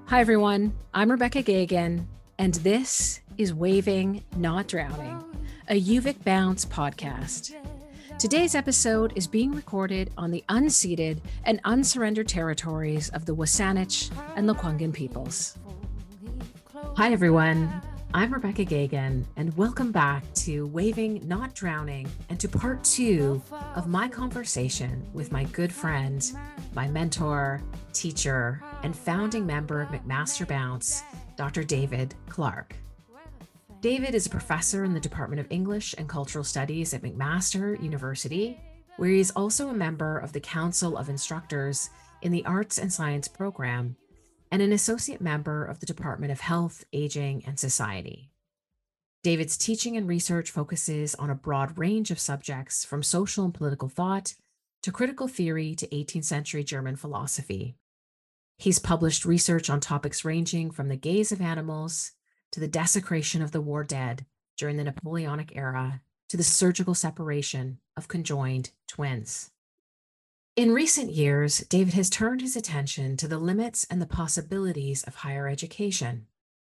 Hi, everyone. I'm Rebecca Gagan, and this is Waving, Not Drowning, a UVic Bounce podcast. Today's episode is being recorded on the unceded and unsurrendered territories of the WSÁNEĆ and Lekwungen peoples. Hi, everyone. I'm Rebecca Gagan, and welcome back to Waving, Not Drowning, and to part 2 of my conversation with my good friend, my mentor, teacher, and founding member of McMaster Bounce, Dr. David Clark. David is a professor in the Department of English and Cultural Studies at McMaster University, where he is also a member of the Council of Instructors in the Arts and Science program and an associate member of the Department of Health, Aging, and Society. David's teaching and research focuses on a broad range of subjects, from social and political thought to critical theory to 18th century German philosophy. He's published research on topics ranging from the gaze of animals to the desecration of the war dead during the Napoleonic era to the surgical separation of conjoined twins. In recent years, David has turned his attention to the limits and the possibilities of higher education.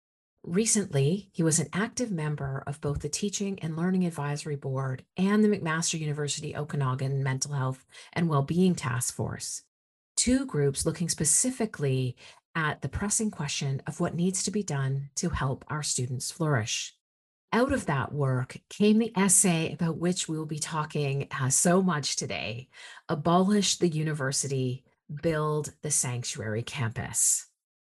Recently, he was an active member of both the Teaching and Learning Advisory Board and the McMaster University Okanagan Mental Health and Wellbeing Task Force, two groups looking specifically at the pressing question of what needs to be done to help our students flourish. Out of that work came the essay about which we will be talking so much today, Abolish the University, Build the Sanctuary Campus.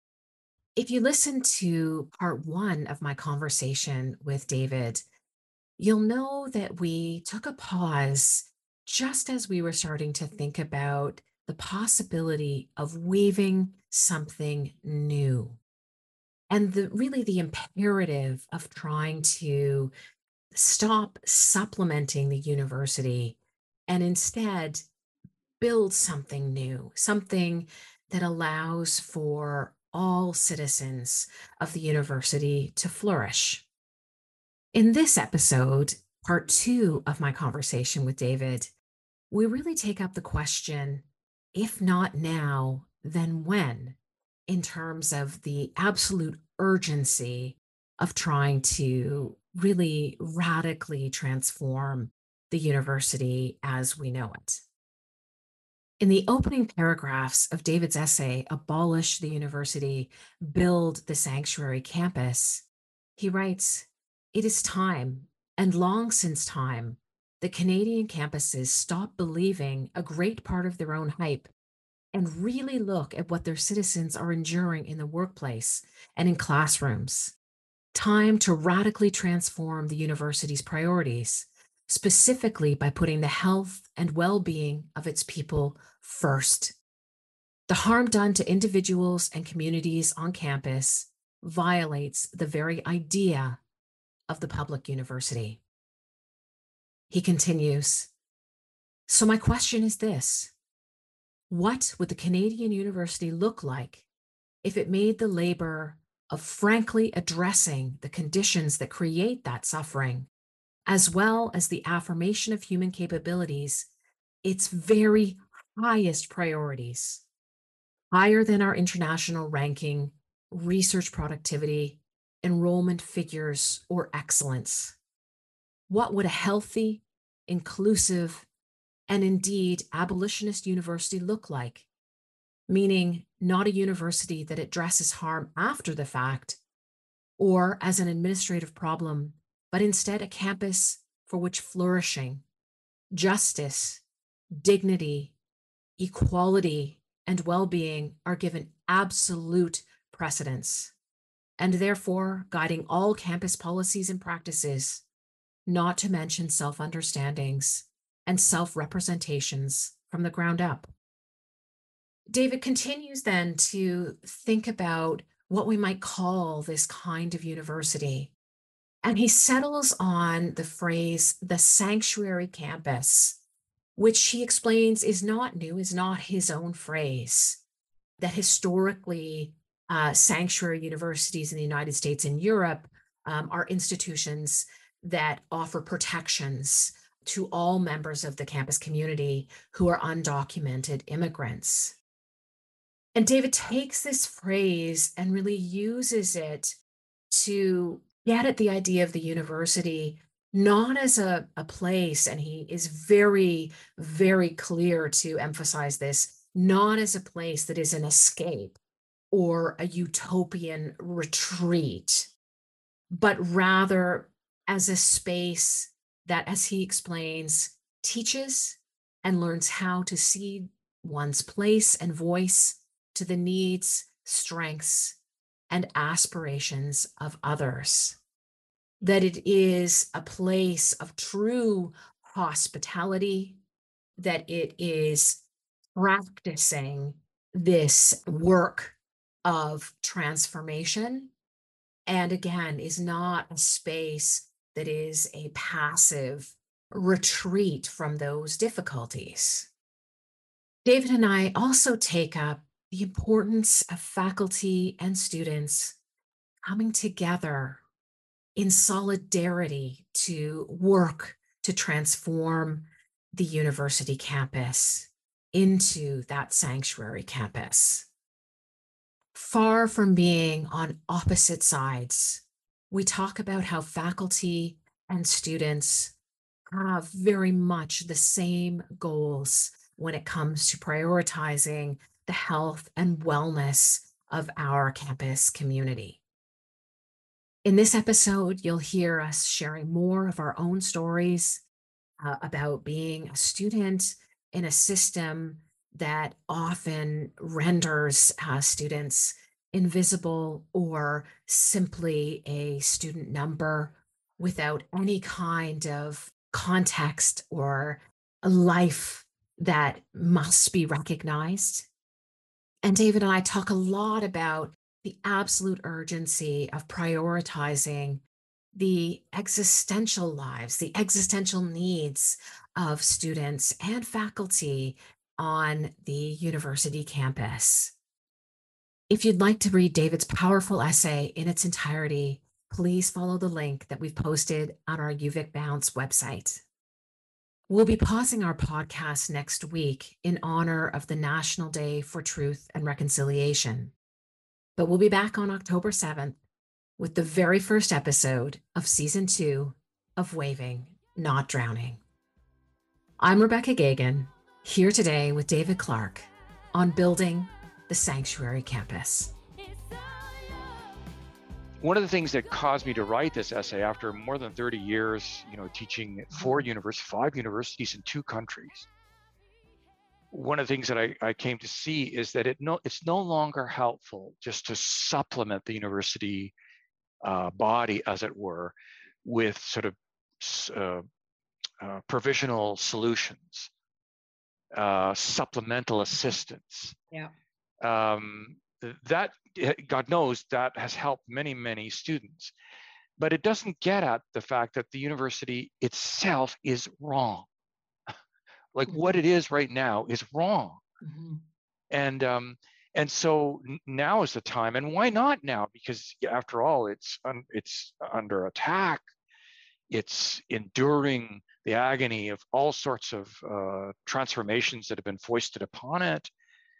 If you listen to part 1 of my conversation with David, you'll know that we took a pause just as we were starting to think about the possibility of weaving something new. And the imperative of trying to stop supplementing the university and instead build something new, something that allows for all citizens of the university to flourish. In this episode, part 2 of my conversation with David, we really take up the question, if not now, then when, in terms of the absolute urgency of trying to really radically transform the university as we know it. In the opening paragraphs of David's essay, Abolish the University, Build the Sanctuary Campus, he writes, "It is time, and long since time, the Canadian campuses stop believing a great part of their own hype and really look at what their citizens are enduring in the workplace and in classrooms. Time to radically transform the university's priorities, specifically by putting the health and well-being of its people first. The harm done to individuals and communities on campus violates the very idea of the public university." He continues, "So my question is this: what would the Canadian university look like if it made the labor of frankly addressing the conditions that create that suffering, as well as the affirmation of human capabilities, its very highest priorities, higher than our international ranking, research productivity, enrollment figures, or excellence? What would a healthy, inclusive, and indeed abolitionist university look like? Meaning not a university that addresses harm after the fact or as an administrative problem, but instead a campus for which flourishing, justice, dignity, equality, and well-being are given absolute precedence, and therefore guiding all campus policies and practices, not to mention self-understandings and self-representations from the ground up." David continues then to think about what we might call this kind of university. And he settles on the phrase, the sanctuary campus, which he explains is not new, is not his own phrase. That historically, sanctuary universities in the United States and Europe are institutions that offer protections to all members of the campus community who are undocumented immigrants. And David takes this phrase and really uses it to get at the idea of the university, not as a place, and he is very, very clear to emphasize this, not as a place that is an escape or a utopian retreat, but rather as a space that, as he explains, teaches and learns how to see one's place and voice to the needs, strengths, and aspirations of others. That it is a place of true hospitality, that it is practicing this work of transformation, and again, is not a space that is a passive retreat from those difficulties. David and I also take up the importance of faculty and students coming together in solidarity to work to transform the university campus into that sanctuary campus. Far from being on opposite sides, we talk about how faculty and students have very much the same goals when it comes to prioritizing the health and wellness of our campus community. In this episode, you'll hear us sharing more of our own stories about being a student in a system that often renders students invisible or simply a student number without any kind of context or a life that must be recognized. And David and I talk a lot about the absolute urgency of prioritizing the existential lives, the existential needs of students and faculty on the university campus. If you'd like to read David's powerful essay in its entirety, please follow the link that we've posted on our UVic Bounce website. We'll be pausing our podcast next week in honor of the National Day for Truth and Reconciliation. But we'll be back on October 7th with the very first episode of Season 2 of Waving, Not Drowning. I'm Rebecca Gagan, here today with David Clark on building the Sanctuary Campus. One of the things that caused me to write this essay after more than 30 years, teaching at 5 universities in 2 countries, one of the things that I came to see is that it's no longer helpful just to supplement the university body, as it were, with sort of provisional solutions, supplemental assistance. Yeah. That, God knows, that has helped many, many students. But it doesn't get at the fact that the university itself is wrong. Like what it is right now is wrong. Mm-hmm. And so now is the time. And why not now? Because after all, it's under attack. It's enduring the agony of all sorts of transformations that have been foisted upon it.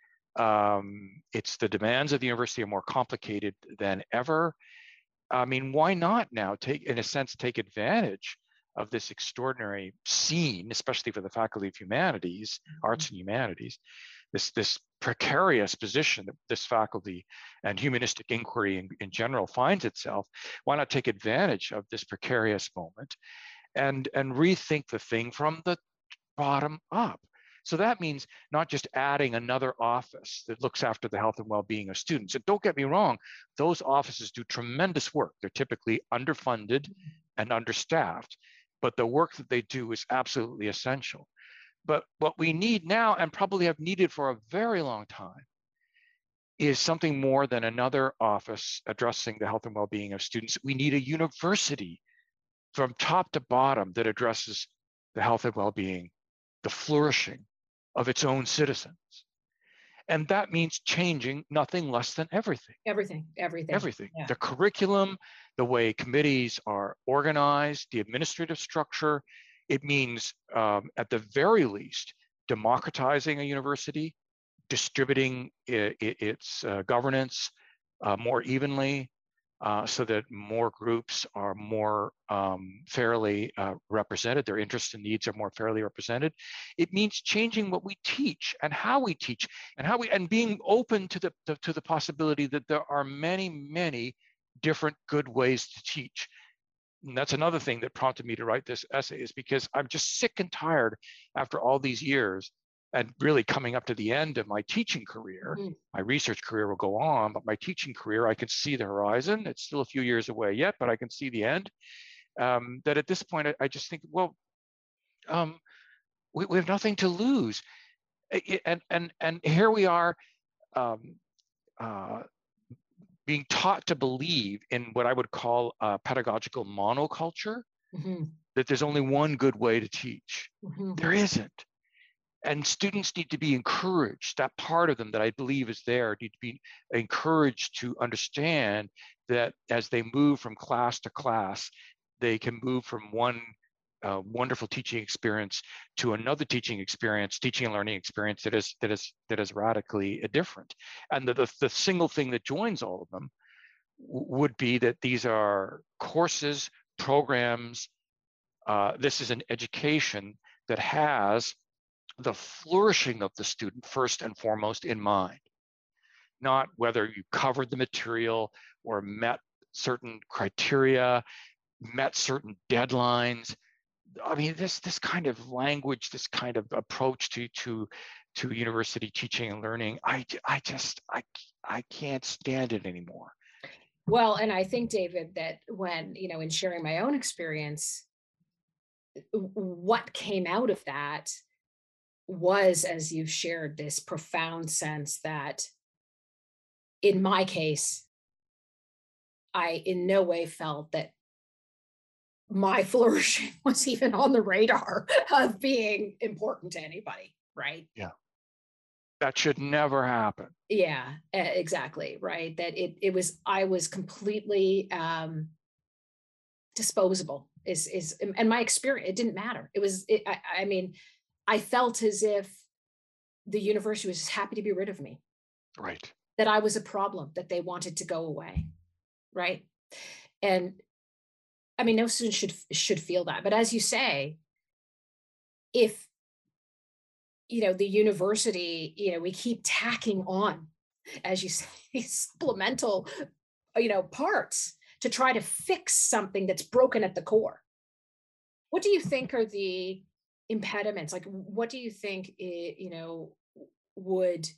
It's the demands of the university are more complicated than ever. I mean, why not now take advantage of this extraordinary scene, especially for the Faculty of Humanities, Arts and Humanities, this precarious position that this faculty and humanistic inquiry in general finds itself. Why not take advantage of this precarious moment and rethink the thing from the bottom up? So that means not just adding another office that looks after the health and well-being of students. And don't get me wrong, those offices do tremendous work. They're typically underfunded and understaffed, but the work that they do is absolutely essential. But what we need now, and probably have needed for a very long time, is something more than another office addressing the health and well-being of students. We need a university from top to bottom that addresses the health and well-being, the flourishing of its own citizens. And that means changing nothing less than everything. Everything. Yeah. The curriculum, the way committees are organized, the administrative structure. It means, at the very least, democratizing a university, distributing its governance more evenly, so that more groups are more fairly represented, their interests and needs are more fairly represented. It means changing what we teach and how we teach, and being open to the possibility that there are many different good ways to teach. And that's another thing that prompted me to write this essay, is because I'm just sick and tired after all these years, and really coming up to the end of my teaching career. Mm-hmm. My research career will go on, but my teaching career, I can see the horizon. It's still a few years away yet, but I can see the end. That at this point, I just think, well, we have nothing to lose. And here we are, being taught to believe in what I would call a pedagogical monoculture, mm-hmm. that there's only one good way to teach. Mm-hmm. There isn't. And students need to be encouraged, that part of them that I believe is there, need to be encouraged to understand that as they move from class to class, they can move from one wonderful teaching experience to another teaching and learning experience that is radically different. And the single thing that joins all of them would be that these are courses, programs. This is an education that has the flourishing of the student first and foremost in mind, not whether you covered the material or met certain criteria, met certain deadlines. I mean, this kind of language, this kind of approach to university teaching and learning, I can't stand it anymore. Well, and I think, David, that when, in sharing my own experience, what came out of that was, as you've shared, this profound sense that, in my case, I in no way felt that my flourishing was even on the radar of being important to anybody, right? Yeah. That should never happen. Yeah, exactly, right. That I was completely disposable, and my experience, it didn't matter. I mean, I felt as if the university was just happy to be rid of me. Right. That I was a problem, that they wanted to go away. Right. And I mean, no student should feel that. But as you say, if, the university, we keep tacking on, as you say, supplemental, parts to try to fix something that's broken at the core. What do you think are the impediments? Like, what do you think, would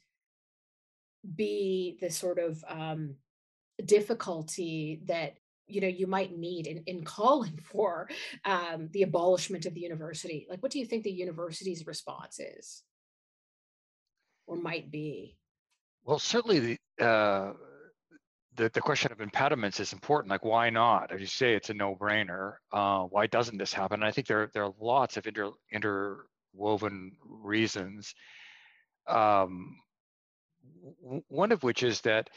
be the sort of difficulty that, you might need in calling for the abolishment of the university? Like, what do you think the university's response is or might be? Well, certainly the question of impediments is important. Like, why not? As you say, it's a no-brainer. Why doesn't this happen? And I think there are lots of interwoven reasons. One of which is that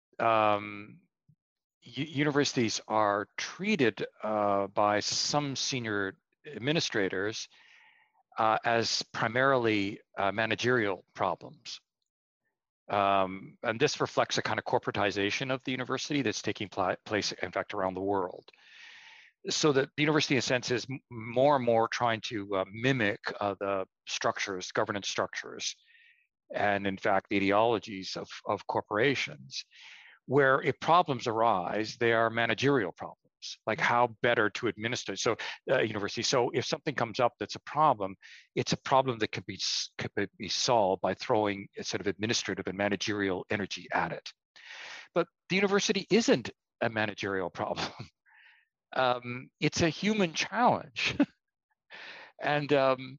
universities are treated by some senior administrators as primarily managerial problems. And this reflects a kind of corporatization of the university that's taking place, in fact, around the world. So that the university, in a sense, is more and more trying to mimic the structures, governance structures, and in fact, the ideologies of corporations, where if problems arise, they are managerial problems, like how better to administer. So university. So if something comes up that's a problem, it's a problem that could be solved by throwing a sort of administrative and managerial energy at it. But the university isn't a managerial problem. It's a human challenge. And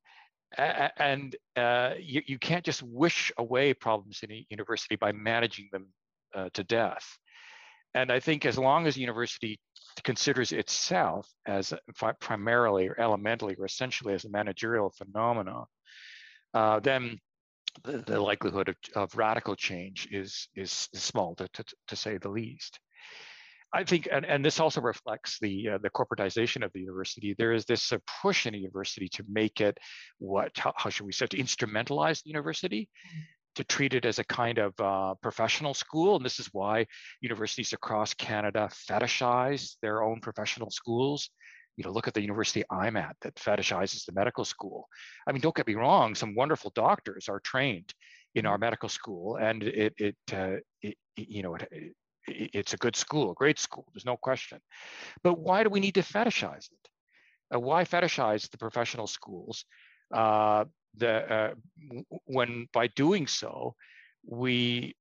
you can't just wish away problems in a university by managing them to death. And I think as long as the university considers itself as primarily or elementally or essentially as a managerial phenomenon, then the likelihood of radical change is small, to say the least. I think, and this also reflects the corporatization of the university. There is this push in a university to make it how should we say, to instrumentalize the university, to treat it as a kind of professional school. And this is why universities across Canada fetishize their own professional schools. Look at the university I'm at that fetishizes the medical school. I mean, don't get me wrong, some wonderful doctors are trained in our medical school, and it's a good school, a great school, there's no question. But why do we need to fetishize it? Why fetishize the professional schools? When by doing so, we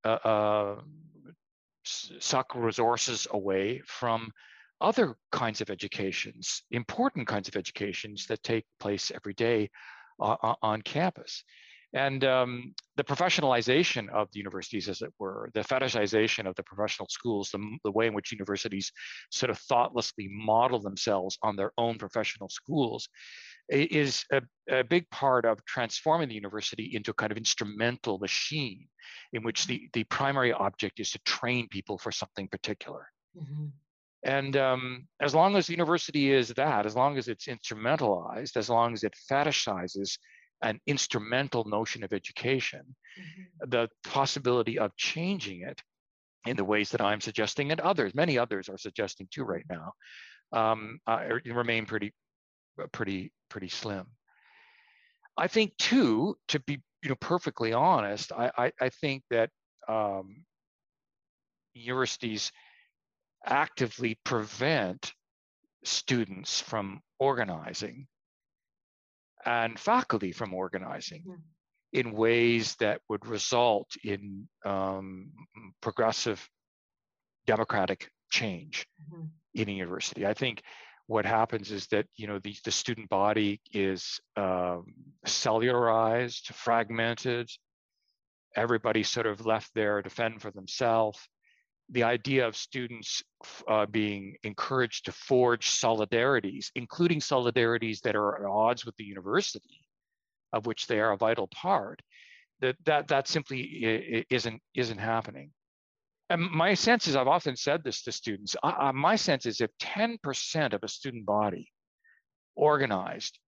suck resources away from other kinds of educations, important kinds of educations that take place every day on campus. And the professionalization of the universities, as it were, the fetishization of the professional schools, the way in which universities sort of thoughtlessly model themselves on their own professional schools, is a big part of transforming the university into a kind of instrumental machine in which the primary object is to train people for something particular. Mm-hmm. And as long as the university is that, as long as it's instrumentalized, as long as it fetishizes an instrumental notion of education, mm-hmm. the possibility of changing it in the ways that I'm suggesting, and many others are suggesting too right now, remain pretty slim. I think too, to be perfectly honest, I think that universities actively prevent students from organizing and faculty from organizing in ways that would result in progressive democratic change in a university. I think what happens is that the student body is cellularized, fragmented. Everybody's sort of left there to fend for themselves. The idea of students being encouraged to forge solidarities, including solidarities that are at odds with the university, of which they are a vital part, that simply isn't happening. And my sense is, I've often said this to students, my sense is if 10% of a student body organized,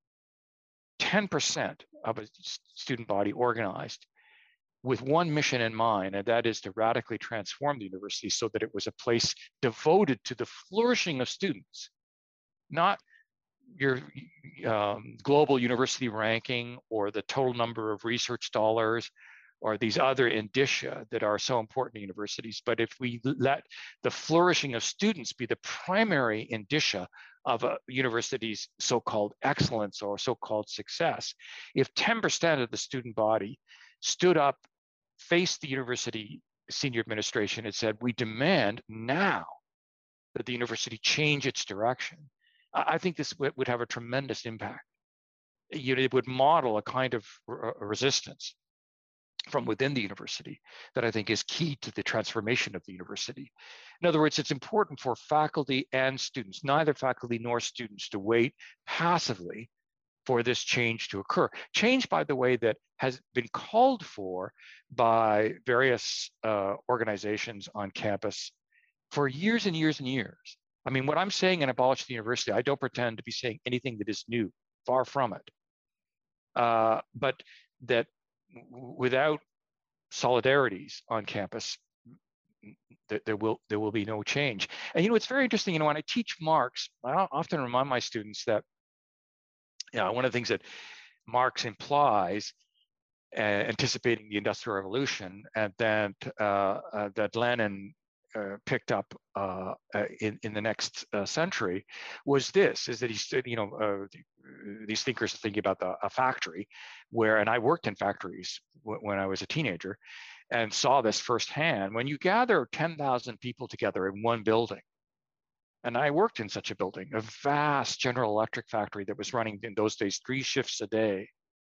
10% of a student body organized with one mission in mind, and that is to radically transform the university so that it was a place devoted to the flourishing of students, not your global university ranking or the total number of research dollars or these other indicia that are so important to universities. But if we let the flourishing of students be the primary indicia of a university's so-called excellence or so-called success, if 10% of the student body stood up, faced the university senior administration and said, we demand now that the university change its direction, I think this would have a tremendous impact. It would model a kind of resistance from within the university that I think is key to the transformation of the university. In other words, it's important for faculty and students, neither faculty nor students, to wait passively for this change to occur. Change, by the way, that has been called for by various organizations on campus for years and years and years. I mean, what I'm saying in Abolish the University, I don't pretend to be saying anything that is new, far from it. But that without solidarities on campus, there will be no change. And it's very interesting. When I teach Marx, I often remind my students that one of the things that Marx implies, anticipating the Industrial Revolution, and that Lenin picked up in the next century, was this: is that he said, these thinkers are thinking about a factory, and I worked in factories when I was a teenager, and saw this firsthand. When you gather 10,000 people together in one building, and I worked in such a building, a vast General Electric factory that was running in those days 3 shifts a day.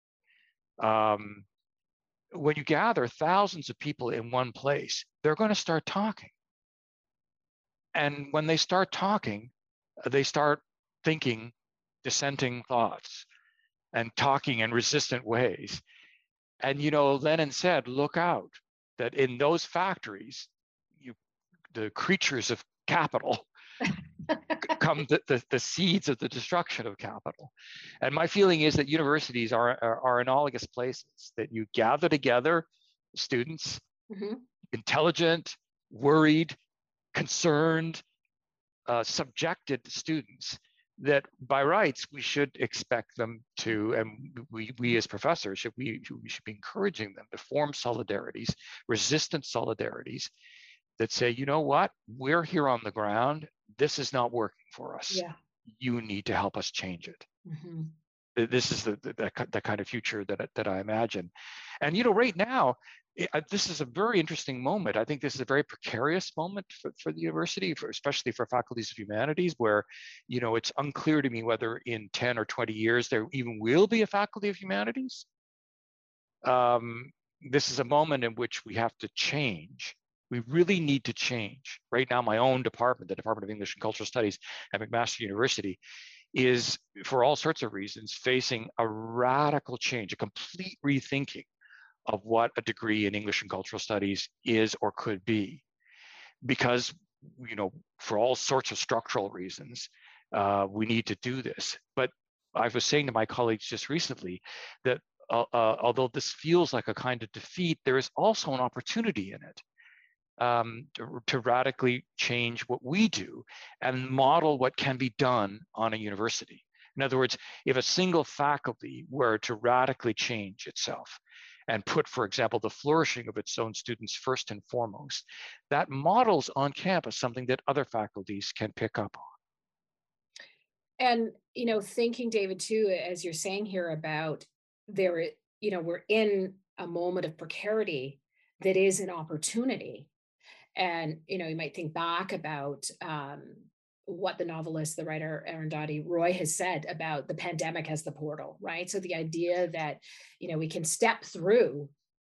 When you gather thousands of people in one place, they're going to start talking. And when they start talking, they start thinking dissenting thoughts and talking in resistant ways. And, Lenin said, look out, that in those factories, the creatures of capital come the seeds of the destruction of capital. And my feeling is that universities are analogous places, that you gather together students, Mm-hmm. intelligent, worried, concerned, subjected students that by rights we should expect them to, and we as professors we should be encouraging them to form solidarities, resistant solidarities that say, you know what, we're here on the ground. This is not working for us. Yeah. You need to help us change it. Mm-hmm. This is the kind of future that I imagine. And, you know, right now, this is a very interesting moment. I think this is a very precarious moment for the university, especially for faculties of humanities, where, you know, it's unclear to me whether in 10 or 20 years there even will be a faculty of humanities. This is a moment in which we have to change. We really need to change. Right now, my own department, the Department of English and Cultural Studies at McMaster University, is, for all sorts of reasons, facing a radical change, a complete rethinking of what a degree in English and Cultural Studies is or could be. Because, you know, for all sorts of structural reasons, we need to do this. But I was saying to my colleagues just recently that although this feels like a kind of defeat, there is also an opportunity in it. To radically change what we do and model what can be done on a university. In other words, if a single faculty were to radically change itself and put, for example, the flourishing of its own students first and foremost, that models on campus something that other faculties can pick up on. And, you know, thinking, David, too, as you're saying here about there, you know, we're in a moment of precarity that is an opportunity. And, you know, you might think back about what the novelist, the writer Arundhati Roy has said about the pandemic as the portal, right? So the idea that, you know, we can step through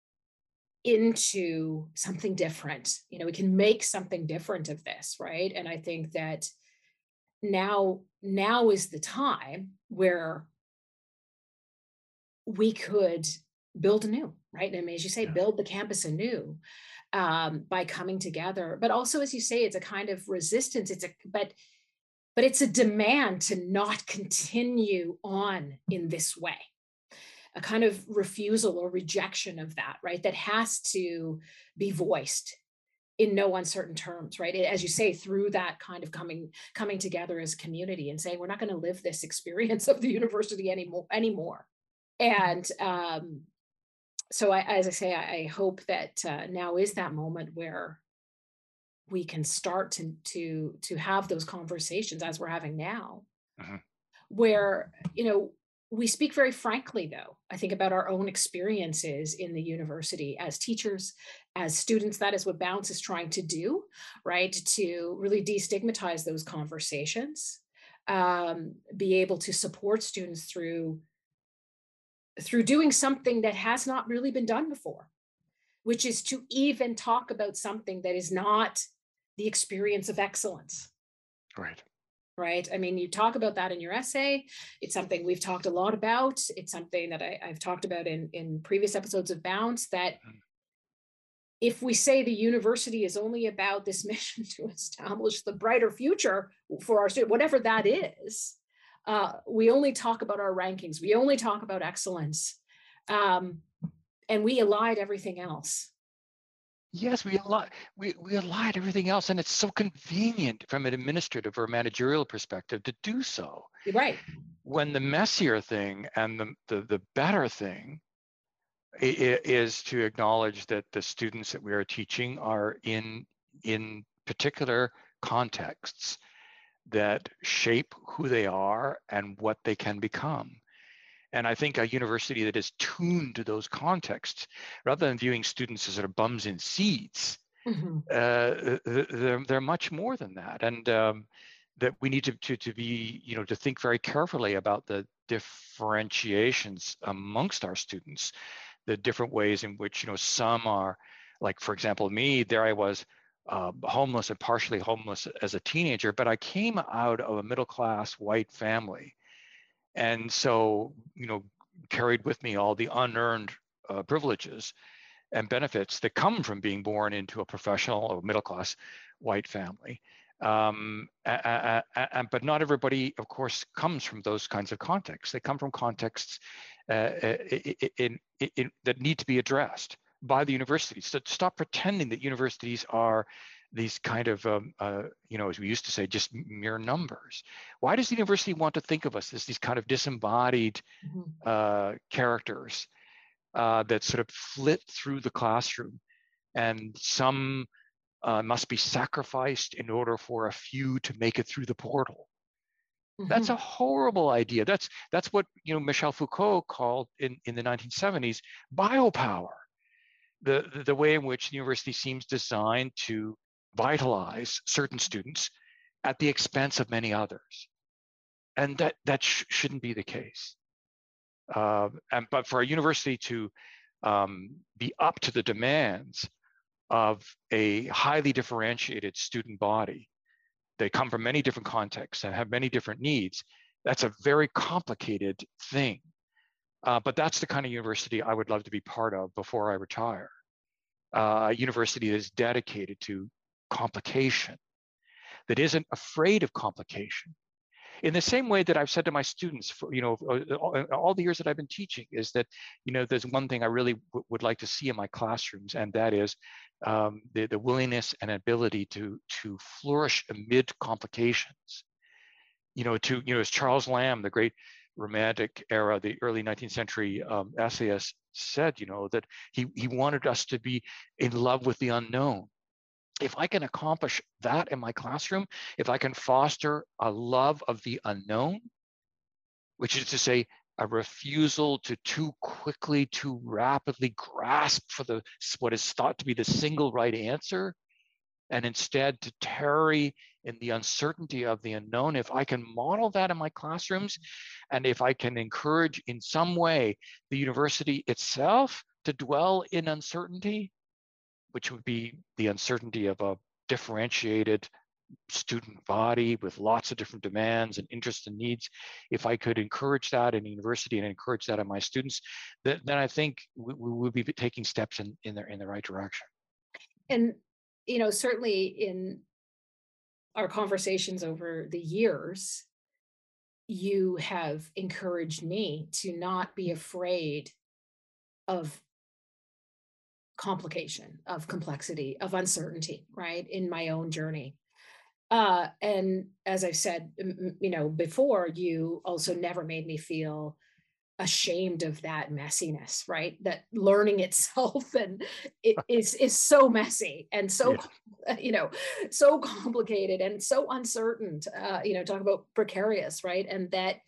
into something different, you know, we can make something different of this, right? And I think that now is the time where we could build anew, right? I mean, as you say, build the campus anew by coming together. But also, as you say, it's a kind of resistance. But it's a demand to not continue on in this way. A kind of refusal or rejection of that, right? That has to be voiced in no uncertain terms, right? As you say, through that kind of coming together as a community and saying, we're not going to live this experience of the university anymore. And so as I say, I hope that now is that moment where we can start to have those conversations as we're having now, where, you know, we speak very frankly, though, I think, about our own experiences in the university as teachers, as students. That is what Bounce is trying to do, right? To really destigmatize those conversations, be able to support students through doing something that has not really been done before, which is to even talk about something that is not the experience of excellence. Right. Right. I mean, you talk about that in your essay. It's something we've talked a lot about. It's something that I've talked about in previous episodes of Bounce, that if we say the university is only about this mission to establish the brighter future for our students, whatever that is, we only talk about our rankings. We only talk about excellence. And we elide everything else. Yes, we elide everything else, and it's so convenient from an administrative or managerial perspective to do so. Right. When the messier thing and the better thing is to acknowledge that the students that we are teaching are in particular contexts that shape who they are and what they can become. And I think a university that is tuned to those contexts, rather than viewing students as sort of bums in seats, they're much more than that. And that we need to be, you know, to think very carefully about the differentiations amongst our students, the different ways in which, you know, some are, like, for example, me, there I was, homeless and partially homeless as a teenager, but I came out of a middle-class white family. And so, you know, carried with me all the unearned privileges and benefits that come from being born into a professional or middle-class white family. But not everybody, of course, comes from those kinds of contexts. They come from contexts that need to be addressed. by the universities. So stop pretending that universities are these kind of, as we used to say, just mere numbers. Why does the university want to think of us as these kind of disembodied characters that sort of flit through the classroom, and some must be sacrificed in order for a few to make it through the portal? That's a horrible idea. That's what Michel Foucault called in the 1970s biopower. The way in which the university seems designed to vitalize certain students at the expense of many others, and that shouldn't be the case. But for a university to be up to the demands of a highly differentiated student body, they come from many different contexts and have many different needs. That's a very complicated thing. But that's the kind of university I would love to be part of before I retire. A university that is dedicated to complication, that isn't afraid of complication. In the same way that I've said to my students, for, all the years that I've been teaching, is that, there's one thing I really would like to see in my classrooms, and that is the willingness and ability to flourish amid complications. As Charles Lamb, the great Romantic era, the early 19th century essayist, said, that he wanted us to be in love with the unknown. If I can accomplish that in my classroom, if I can foster a love of the unknown, which is to say, a refusal to too quickly, too rapidly grasp for what is thought to be the single right answer, and instead to tarry in the uncertainty of the unknown, if I can model that in my classrooms, and if I can encourage in some way the university itself to dwell in uncertainty, which would be the uncertainty of a differentiated student body with lots of different demands and interests and needs, if I could encourage that in university and encourage that in my students, then I think we would be taking steps in the right direction. And, certainly in our conversations over the years, you have encouraged me to not be afraid of complication, of complexity, of uncertainty, right, in my own journey. And as I've said, before, you also never made me feel ashamed of that messiness, right? That learning itself and it is so messy and so, so complicated and so uncertain. Talk about precarious, right? And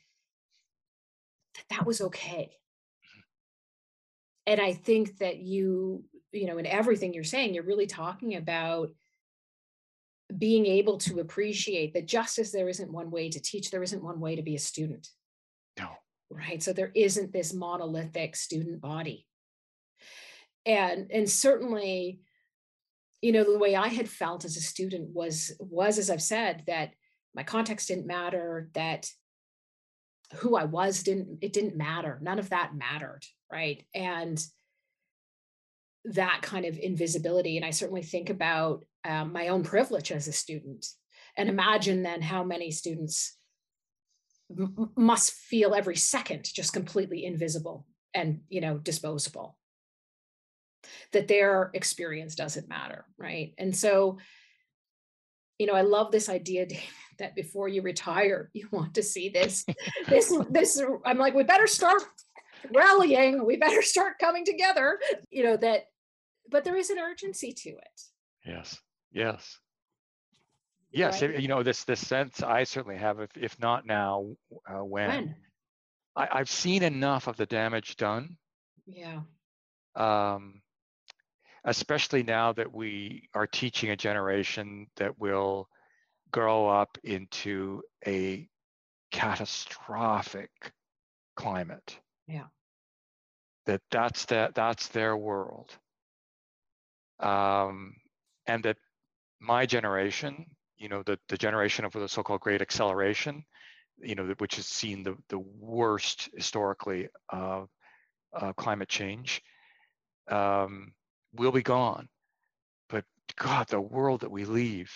that was okay. And I think that in everything you're saying, you're really talking about being able to appreciate that just as there isn't one way to teach, there isn't one way to be a student. No. Right. So there isn't this monolithic student body. And certainly, the way I had felt as a student was, as I've said, that my context didn't matter, that who I was didn't matter. None of that mattered. Right. And that kind of invisibility. And I certainly think about my own privilege as a student, and imagine then how many students must feel every second just completely invisible and disposable, that their experience doesn't matter, right? And so I love this idea, David, that before you retire you want to see this I'm like, we better start rallying, we better start coming together, but there is an urgency to it. Yes. Yes. Right? This sense I certainly have, if not now, when? I've seen enough of the damage done. Yeah. Especially now that we are teaching a generation that will grow up into a catastrophic climate. Yeah. That's their world. And that my generation, the generation of the so-called Great Acceleration, which has seen the worst historically of climate change, will be gone. But God, the world that we leave,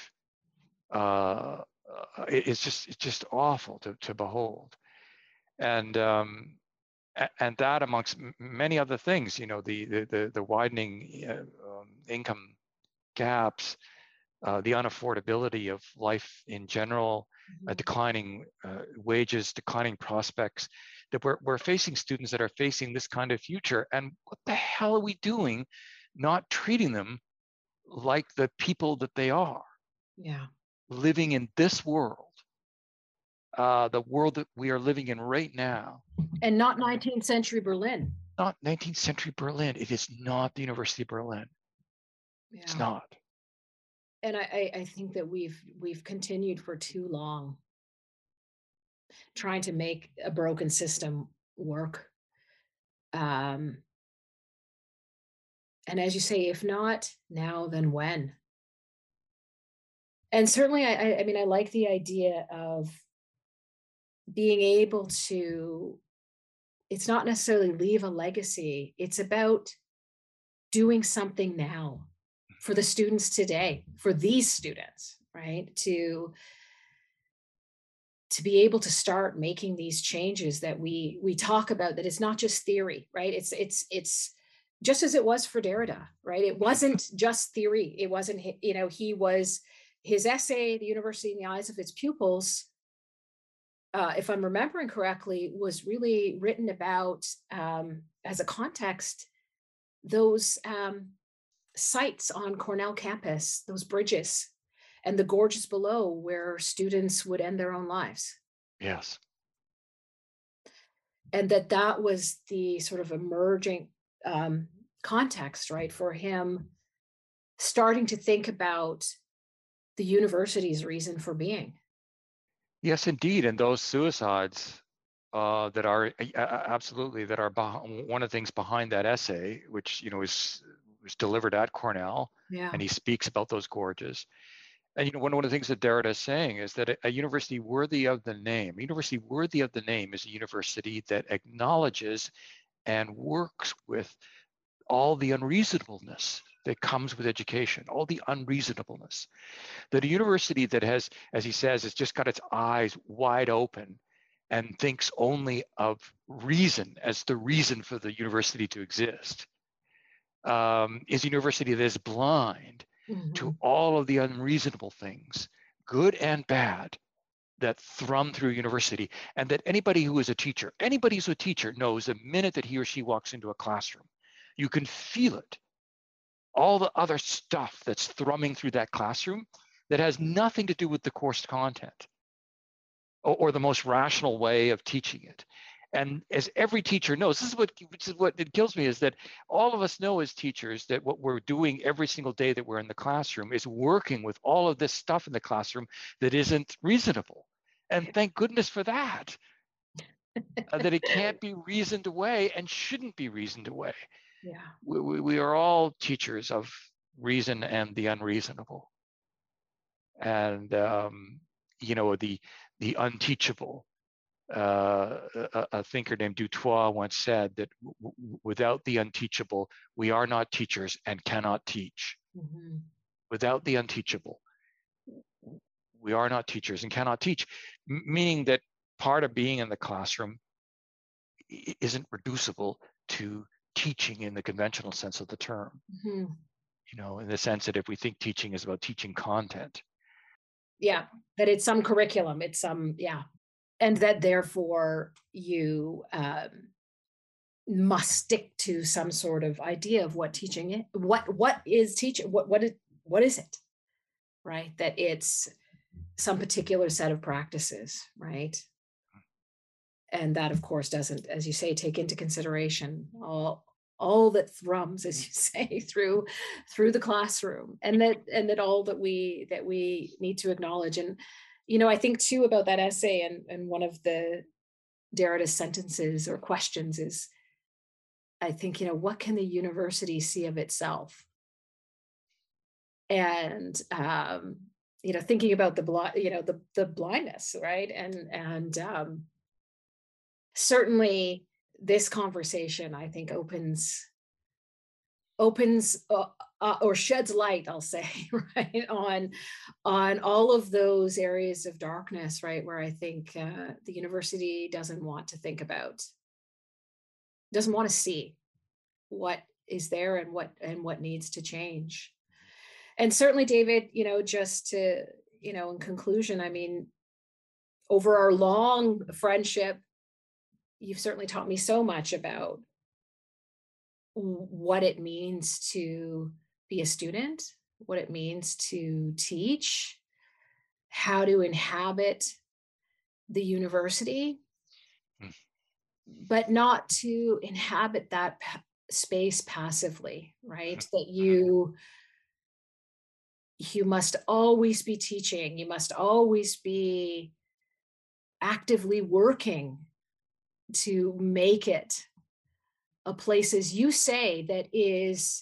it's just awful to behold. And And that, amongst many other things, the widening income gaps, the unaffordability of life in general, declining wages, declining prospects, that we're facing students that are facing this kind of future. And what the hell are we doing not treating them like the people that they are? Yeah. Living in this world, the world that we are living in right now. And not 19th century Berlin. Not 19th century Berlin. It is not the University of Berlin. Yeah. It's not. And I think that we've continued for too long trying to make a broken system work. And as you say, if not now, then when? And certainly, I mean, I like the idea of being able to, it's not necessarily leave a legacy. It's about doing something now for the students today, for these students, right? To be able to start making these changes that we talk about, that it's not just theory, right? It's just as it was for Derrida, right? It wasn't just theory. It wasn't, he was, his essay, The University in the Eyes of Its Pupils, if I'm remembering correctly, was really written about, as a context, those sites on Cornell campus, those bridges and the gorges below where students would end their own lives. Yes. And that was the sort of emerging context, right, for him starting to think about the university's reason for being. Yes, indeed. And those suicides that are absolutely, that are one of the things behind that essay, which, was delivered at Cornell. Yeah. And he speaks about those gorges. And one of the things that Derrida is saying is that a university worthy of the name, is a university that acknowledges and works with all the unreasonableness that comes with education, all the unreasonableness. That a university that has, as he says, has just got its eyes wide open and thinks only of reason as the reason for the university to exist, is a university that is blind to all of the unreasonable things, good and bad, that thrum through university. And that anybody who's a teacher knows the minute that he or she walks into a classroom, you can feel it. All the other stuff that's thrumming through that classroom that has nothing to do with the course content or the most rational way of teaching it. And as every teacher knows, which is what it kills me, is that all of us know as teachers that what we're doing every single day that we're in the classroom is working with all of this stuff in the classroom that isn't reasonable. And thank goodness for that, that it can't be reasoned away and shouldn't be reasoned away. Yeah. We are all teachers of reason and the unreasonable. And, the unteachable. A thinker named Dutoit once said that without the unteachable, we are not teachers and cannot teach. Without the unteachable, we are not teachers and cannot teach, meaning that part of being in the classroom isn't reducible to teaching in the conventional sense of the term. In the sense that if we think teaching is about teaching content. Yeah, that it's some curriculum, it's some, yeah. And that therefore you must stick to some sort of idea of what teaching is. What is teaching? What is it? Right? That it's some particular set of practices, right? And that, of course, doesn't, as you say, take into consideration all that thrums, as you say, through the classroom, and that all that we need to acknowledge. And I think too about that essay, and one of the Derrida's sentences or questions is, I think, what can the university see of itself? And thinking about the blindness, right? And certainly this conversation, I think, opens or sheds light, I'll say, right, on all of those areas of darkness, right, where I think the university doesn't want to think about. doesn't want to see what is there and what needs to change. And certainly, David, just to, in conclusion, I mean, over our long friendship, you've certainly taught me so much about what it means to be a student, what it means to teach, how to inhabit the university, Mm. but not to inhabit that space passively, right? That Mhm. you must always be teaching, you must always be actively working to make it a place, as you say, that is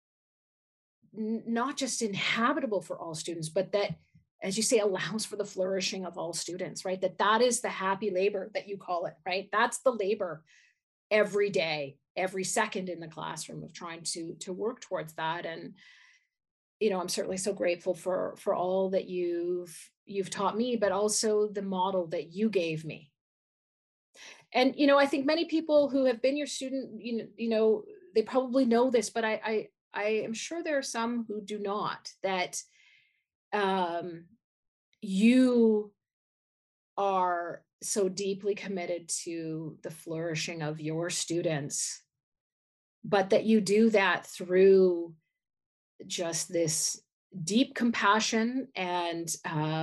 not just inhabitable for all students, but that, as you say, allows for the flourishing of all students, right? That is the happy labor that you call it, right? That's the labor every day, every second in the classroom of trying to work towards that. And I'm certainly so grateful for all that you've taught me, but also the model that you gave me. And I think many people who have been your student, they probably know this, but I am sure there are some who do not. That um, you are so deeply committed to the flourishing of your students, but that you do that through just this deep compassion and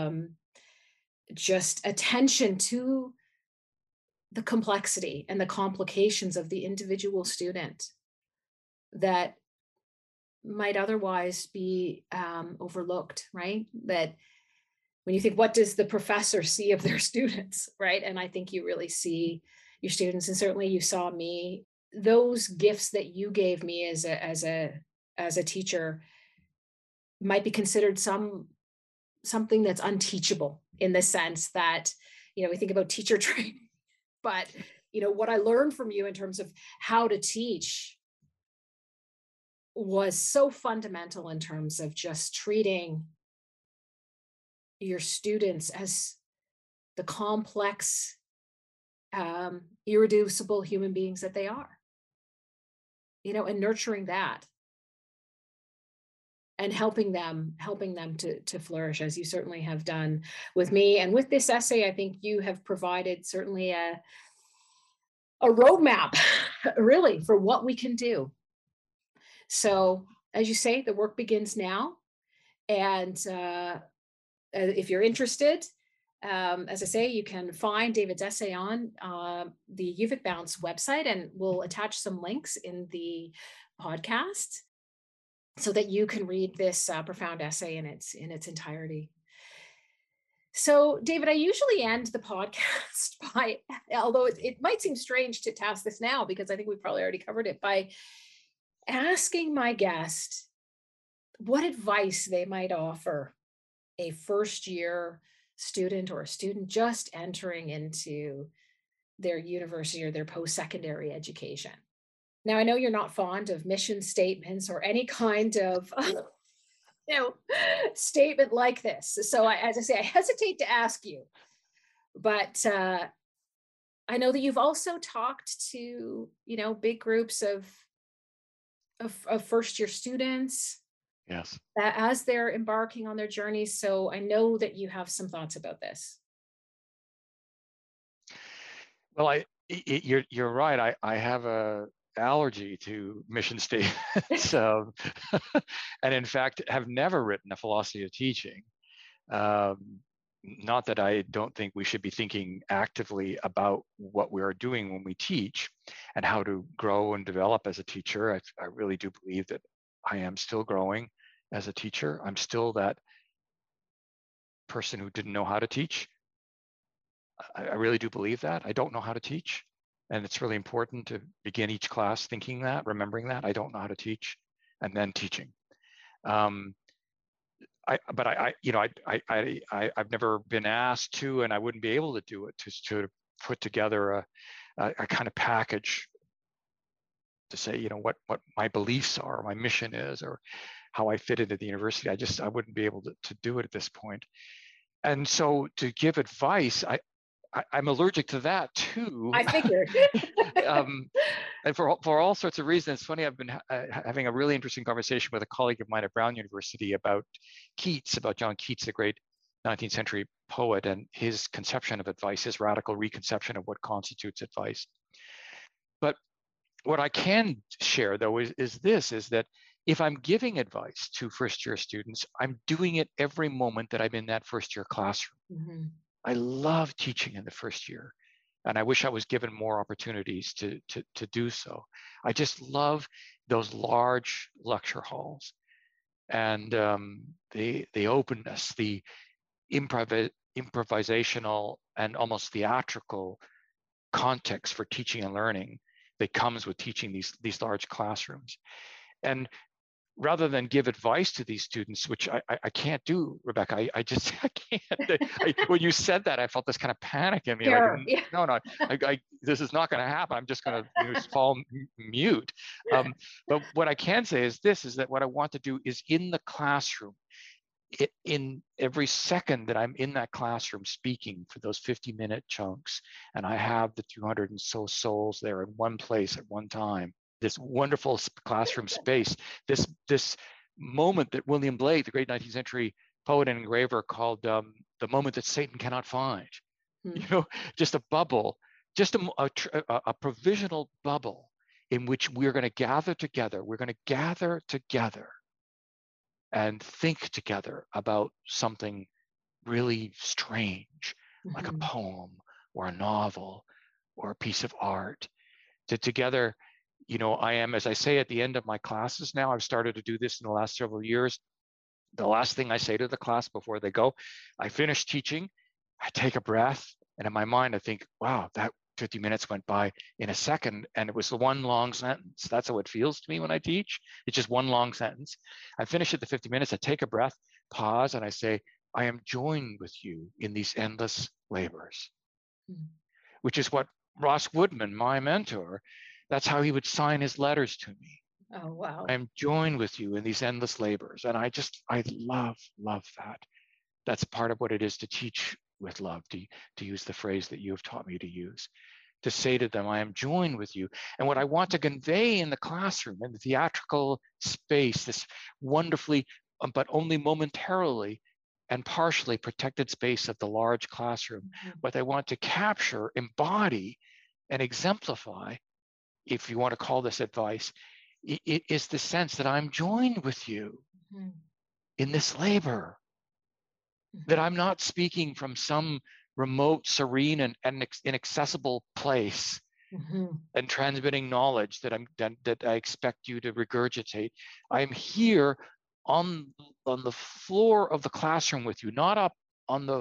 just attention to the complexity and the complications of the individual student that might otherwise be overlooked, right? That when you think, what does the professor see of their students, right? And I think you really see your students, and certainly you saw me. Those gifts that you gave me as a teacher might be considered something that's unteachable, in the sense that we think about teacher training, but what I learned from you in terms of how to teach was so fundamental in terms of just treating your students as the complex, irreducible human beings that they are, and nurturing that and helping them to flourish, as you certainly have done with me. And with this essay, I think you have provided certainly a roadmap really for what we can do. So, as you say, the work begins now. And if you're interested, as I say, you can find David's essay on the UVic Bounce website, and we'll attach some links in the podcast so that you can read this profound essay in its entirety. So, David, I usually end the podcast by, although it might seem strange to ask this now because I think we've probably already covered it, by asking my guest what advice they might offer a first year student or a student just entering into their university or their post-secondary education. Now, I know you're not fond of mission statements or any kind of statement like this. So as I say, I hesitate to ask you, but I know that you've also talked to, big groups of first year students, Yes. as they're embarking on their journey. So I know that you have some thoughts about this. Well, you're right. I have a allergy to mission statements, and in fact have never written a philosophy of teaching. Not that I don't think we should be thinking actively about what we are doing when we teach and how to grow and develop as a teacher. I really do believe that I am still growing as a teacher. I'm still that person who didn't know how to teach. I really do believe that. I don't know how to teach. And it's really important to begin each class thinking that, remembering that I don't know how to teach, and then teaching. I've never been asked to, and I wouldn't be able to do it, to put together a kind of package to say, what my beliefs are, my mission is, or how I fit into the university. I wouldn't be able to do it at this point. And so to give advice, I'm allergic to that too. I figured. And for all sorts of reasons. It's funny, I've been having a really interesting conversation with a colleague of mine at Brown University about Keats, about John Keats, the great 19th century poet, and his conception of advice, his radical reconception of what constitutes advice. But what I can share, though, is that if I'm giving advice to first year students, I'm doing it every moment that I'm in that first year classroom. Mm-hmm. I love teaching in the first year, and I wish I was given more opportunities to do so. I just love those large lecture halls and the openness, the improvisational and almost theatrical context for teaching and learning that comes with teaching these large classrooms. And rather than give advice to these students, which I can't do, Rebecca, I just I can't. When you said that, I felt this kind of panic in me. Sure. Like, no, this is not going to happen. I'm just going to fall mute. But what I can say is that what I want to do is in the classroom, in every second that I'm in that classroom speaking for those 50-minute chunks, and I have the 200 and so souls there in one place at one time, this wonderful classroom space, this moment that William Blake, the great 19th century poet and engraver, called the moment that Satan cannot find. Just a bubble, just a provisional bubble in which we're going to gather together. We're going to gather together and think together about something really strange, like a poem or a novel or a piece of art. Together, I am, as I say at the end of my classes now, I've started to do this in the last several years. The last thing I say to the class before they go, I finish teaching, I take a breath, and in my mind, I think, wow, that 50 minutes went by in a second, and it was the one long sentence. That's how it feels to me when I teach. It's just one long sentence. I finish at the 50 minutes, I take a breath, pause, and I say, I am joined with you in these endless labors, which is what Ross Woodman, my mentor, that's how he would sign his letters to me. Oh, wow. I am joined with you in these endless labors. And I love that. That's part of what it is to teach with love, to use the phrase that you have taught me to use, to say to them, I am joined with you. And what I want to convey in the classroom, in the theatrical space, this wonderfully, but only momentarily and partially protected space of the large classroom, what I want to capture, embody, and exemplify, if you want to call this advice, it is the sense that I'm joined with you in this labor, that I'm not speaking from some remote, serene, and inaccessible place and transmitting knowledge that I expect you to regurgitate. I'm here on the floor of the classroom with you, not up on the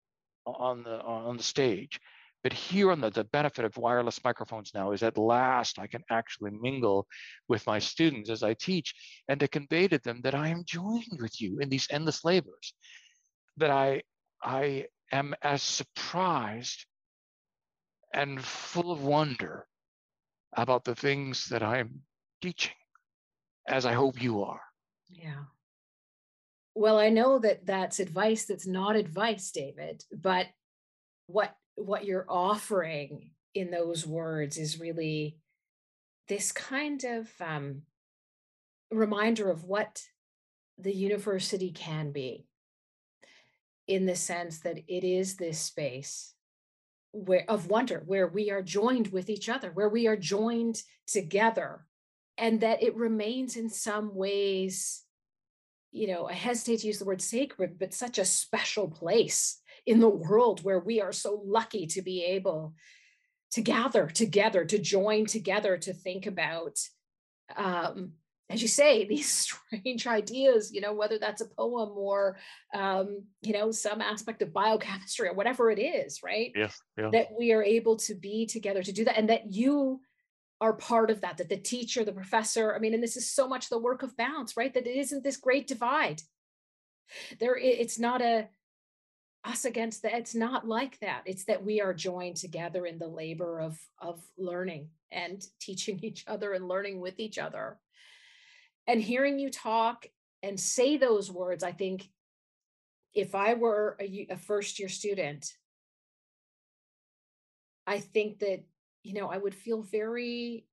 stage, but here on the benefit of wireless microphones now is at last I can actually mingle with my students as I teach, and to convey to them that I am joined with you in these endless labors, that I am as surprised and full of wonder about the things that I'm teaching as I hope you are. Yeah. Well, I know that that's advice that's not advice, David, but what you're offering in those words is really this kind of reminder of what the university can be, in the sense that it is this space of wonder, where we are joined with each other, where we are joined together, and that it remains in some ways, I hesitate to use the word sacred, but such a special place in the world, where we are so lucky to be able to gather together, to join together, to think about, as you say, these strange ideas, whether that's a poem or, some aspect of biochemistry or whatever it is, right? Yes. That we are able to be together to do that, and that you are part of that the teacher, the professor, and this is so much the work of Bounce, right? That it isn't this great divide. It's not us against that. It's not like that. It's that we are joined together in the labor of learning and teaching each other and learning with each other. And hearing you talk and say those words, I think if I were a first year student, I think that, I would feel very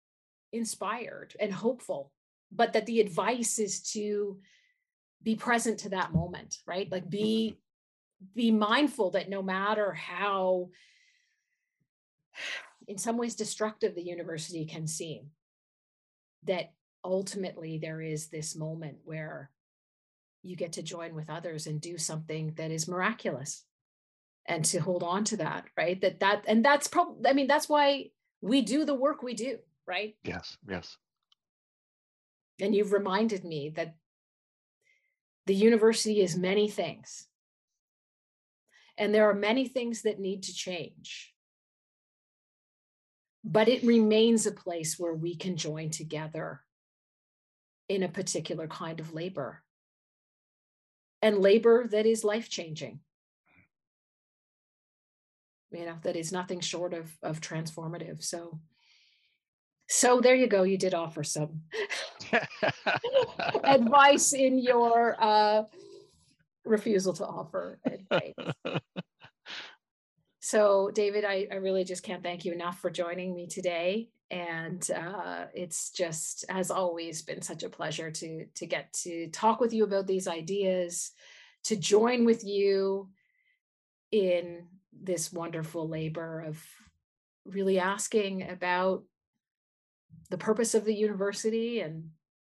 inspired and hopeful, but that the advice is to be present to that moment, right? Like be mindful that no matter how in some ways destructive the university can seem, that ultimately there is this moment where you get to join with others and do something that is miraculous, and to hold on to that, right? And that's probably, I mean, that's why we do the work we do, right? Yes, yes. And you've reminded me that the university is many things, and there are many things that need to change, but it remains a place where we can join together in a particular kind of labor, and labor that is life-changing, that is nothing short of transformative. So there you go. You did offer some advice in your refusal to offer advice. So, David, I really just can't thank you enough for joining me today. And it's just, as always, been such a pleasure to get to talk with you about these ideas, to join with you in this wonderful labor of really asking about the purpose of the university and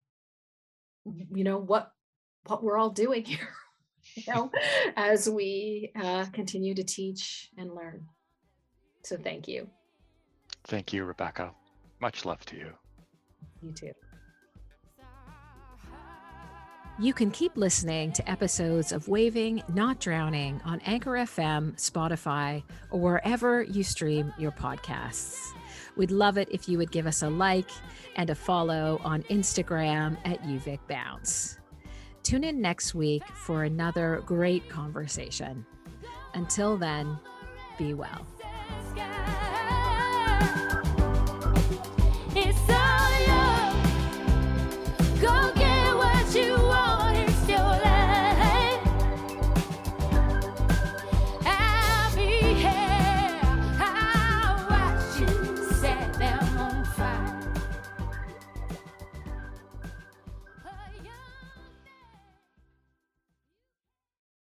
what we're all doing here, as we continue to teach and learn. So thank you. Thank you, Rebecca. Much love to you. You too. You can keep listening to episodes of Waving Not Drowning on Anchor FM, Spotify, or wherever you stream your podcasts. We'd love it if you would give us a like and a follow on Instagram at UVicBounce. Tune in next week for another great conversation. Until then, be well.